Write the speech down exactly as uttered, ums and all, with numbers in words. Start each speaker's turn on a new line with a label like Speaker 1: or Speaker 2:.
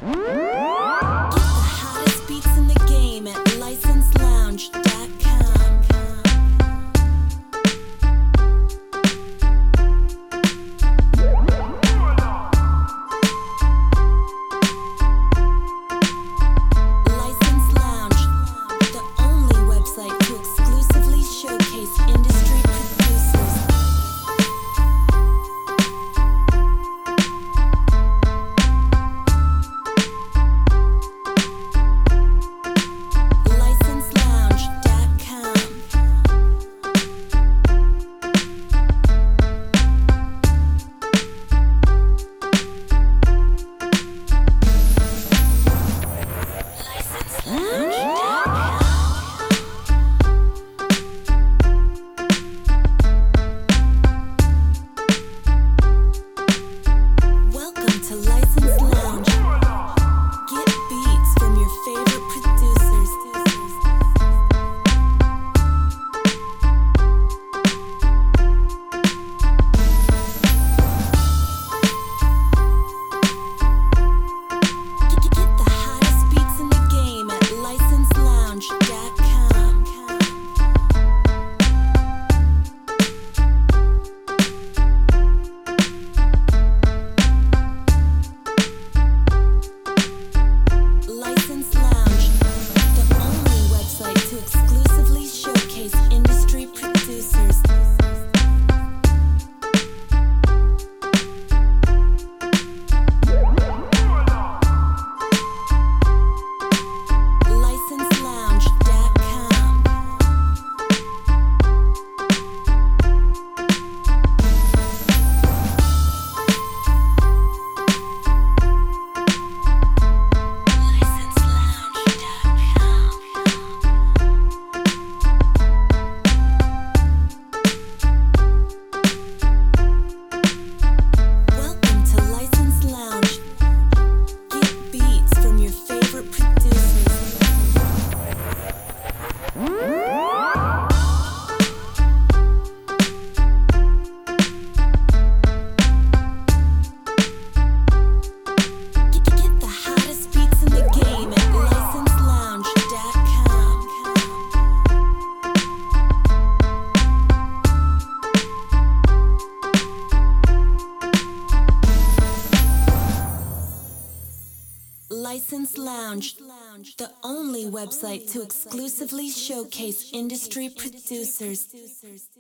Speaker 1: hottest beats in the game at license lounge dot com. License Lounge, the only website to exclusively showcase industry producers. license lounge dot com. license lounge dot com. Welcome to License Lounge. Get beats from your favorite producers. Get, get the hottest beats in the game at license lounge dot com. License Lounge, the only website to exclusively showcase industry producers. license lounge dot com. license lounge dot com. Welcome to License Lounge. Get beats from your favorite producers. Get, get the hottest beats in the game at license lounge dot com. License Lounge, the only website to exclusively showcase industry producers.